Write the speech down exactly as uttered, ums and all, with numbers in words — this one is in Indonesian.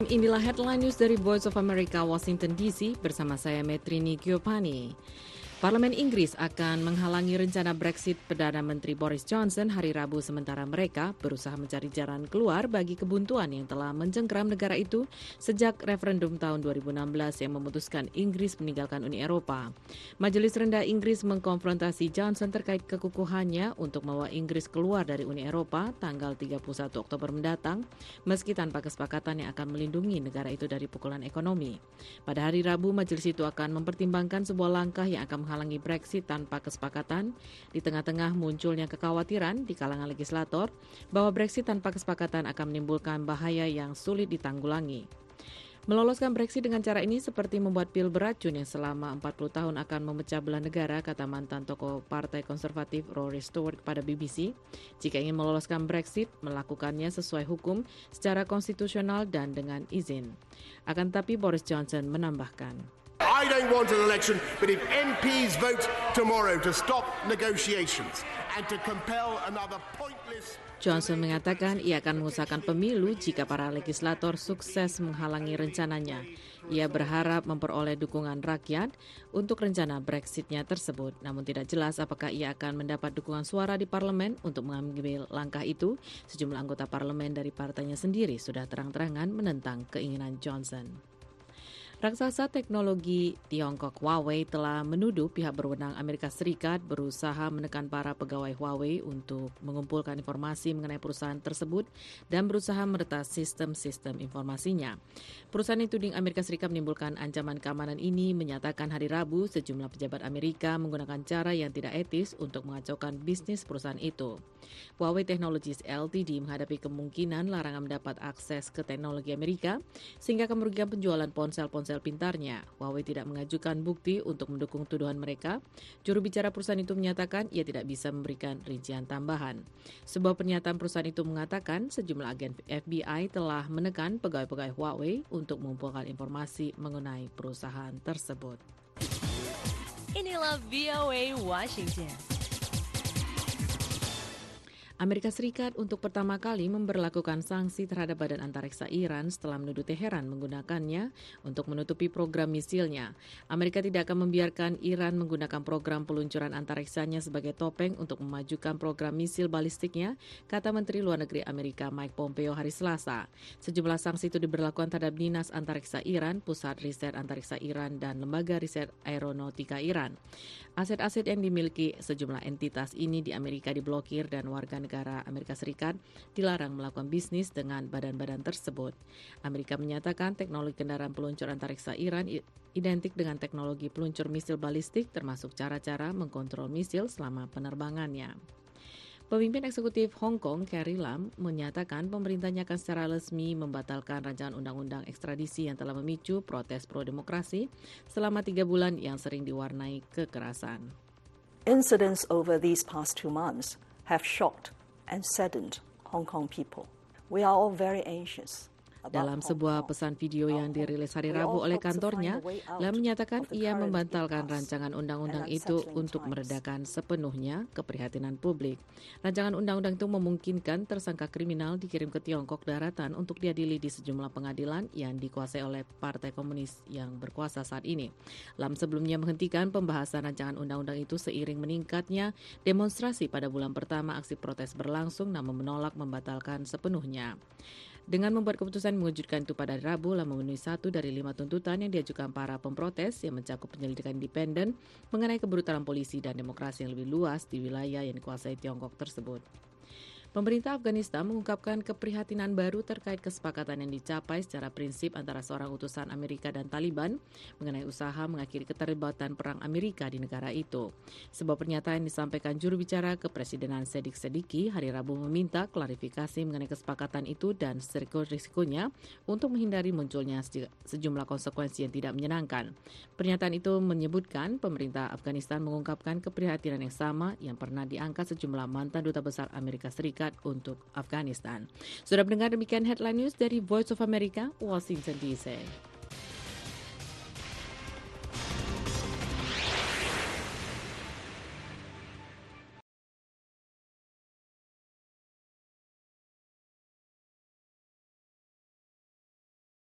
Inilah headline news dari Voice of America, Washington D C, bersama saya Metrini Giovanni. Parlemen Inggris akan menghalangi rencana Brexit Perdana Menteri Boris Johnson hari Rabu sementara mereka berusaha mencari jalan keluar bagi kebuntuan yang telah mencengkram negara itu sejak referendum tahun dua ribu enam belas yang memutuskan Inggris meninggalkan Uni Eropa. Majelis Rendah Inggris mengkonfrontasi Johnson terkait kekukuhannya untuk membawa Inggris keluar dari Uni Eropa tanggal tiga puluh satu Oktober mendatang, meski tanpa kesepakatan yang akan melindungi negara itu dari pukulan ekonomi. Pada hari Rabu, majelis itu akan mempertimbangkan sebuah langkah yang akan menghalangi Brexit tanpa kesepakatan, di tengah-tengah munculnya kekhawatiran di kalangan legislator bahwa Brexit tanpa kesepakatan akan menimbulkan bahaya yang sulit ditanggulangi. Meloloskan Brexit dengan cara ini seperti membuat pil beracun yang selama empat puluh tahun akan memecah belah negara, kata mantan tokoh Partai Konservatif Rory Stewart kepada B B C. Jika ingin meloloskan Brexit, melakukannya sesuai hukum, secara konstitusional dan dengan izin. Akan tetapi Boris Johnson menambahkan, I don't want an election, but if M Ps vote tomorrow to stop negotiations and to compel another pointless... Johnson mengatakan ia akan mengusahakan pemilu jika para legislator sukses menghalangi rencananya. Ia berharap memperoleh dukungan rakyat untuk rencana Brexit-nya tersebut, namun tidak jelas apakah ia akan mendapat dukungan suara di parlemen untuk mengambil langkah itu. Sejumlah anggota parlemen dari partainya sendiri sudah terang-terangan menentang keinginan Johnson. Raksasa teknologi Tiongkok Huawei telah menuduh pihak berwenang Amerika Serikat berusaha menekan para pegawai Huawei untuk mengumpulkan informasi mengenai perusahaan tersebut dan berusaha meretas sistem-sistem informasinya. Perusahaan itu di Amerika Serikat menimbulkan ancaman keamanan ini menyatakan hari Rabu sejumlah pejabat Amerika menggunakan cara yang tidak etis untuk mengacaukan bisnis perusahaan itu. Huawei Technologies L T D menghadapi kemungkinan larangan mendapat akses ke teknologi Amerika sehingga akan merugikan penjualan ponsel-ponsel pintarnya. Huawei tidak mengajukan bukti untuk mendukung tuduhan mereka. Juru bicara perusahaan itu menyatakan ia tidak bisa memberikan rincian tambahan. Sebuah pernyataan perusahaan itu mengatakan sejumlah agen F B I telah menekan pegawai-pegawai Huawei untuk mengumpulkan informasi mengenai perusahaan tersebut. Inilah V O A Washington. Amerika Serikat untuk pertama kali memberlakukan sanksi terhadap Badan Antariksa Iran setelah menuduh Teheran menggunakannya untuk menutupi program misilnya. Amerika tidak akan membiarkan Iran menggunakan program peluncuran antariksanya sebagai topeng untuk memajukan program misil balistiknya, kata Menteri Luar Negeri Amerika Mike Pompeo hari Selasa. Sejumlah sanksi itu diberlakukan terhadap Dinas Antariksa Iran, Pusat Riset Antariksa Iran, dan Lembaga Riset Aeronautika Iran. Aset-aset yang dimiliki sejumlah entitas ini di Amerika diblokir dan warga negara Amerika Serikat dilarang melakukan bisnis dengan badan-badan tersebut. Amerika menyatakan teknologi kendaraan peluncur antariksa Iran identik dengan teknologi peluncur misil balistik termasuk cara-cara mengkontrol misil selama penerbangannya. Pemimpin eksekutif Hong Kong, Carrie Lam, menyatakan pemerintahnya akan secara resmi membatalkan rancangan undang-undang ekstradisi yang telah memicu protes pro-demokrasi selama tiga bulan yang sering diwarnai kekerasan. Incidents over these past two months have shocked and saddened Hong Kong people. We are all very anxious. Dalam sebuah pesan video yang dirilis hari Rabu oleh kantornya, Lam menyatakan ia membatalkan rancangan undang-undang itu untuk meredakan sepenuhnya keprihatinan publik. Rancangan undang-undang itu memungkinkan tersangka kriminal dikirim ke Tiongkok daratan untuk diadili di sejumlah pengadilan yang dikuasai oleh Partai Komunis yang berkuasa saat ini. Lam sebelumnya menghentikan pembahasan rancangan undang-undang itu seiring meningkatnya demonstrasi pada bulan pertama aksi protes berlangsung namun menolak membatalkan sepenuhnya. Dengan membuat keputusan mengejutkan itu pada Rabu, Lam memenuhi satu dari lima tuntutan yang diajukan para pemprotes yang mencakup penyelidikan independen mengenai kebrutalan polisi dan demokrasi yang lebih luas di wilayah yang dikuasai Tiongkok tersebut. Pemerintah Afghanistan mengungkapkan keprihatinan baru terkait kesepakatan yang dicapai secara prinsip antara seorang utusan Amerika dan Taliban mengenai usaha mengakhiri keterlibatan perang Amerika di negara itu. Sebuah pernyataan yang disampaikan juru bicara Kepresidenan Seddiq Seddiqi hari Rabu meminta klarifikasi mengenai kesepakatan itu dan risiko-risikonya untuk menghindari munculnya sejumlah konsekuensi yang tidak menyenangkan. Pernyataan itu menyebutkan pemerintah Afghanistan mengungkapkan keprihatinan yang sama yang pernah diangkat sejumlah mantan duta besar Amerika Serikat untuk Afghanistan. Sudah mendengar demikian headline news dari Voice of America, Washington D C.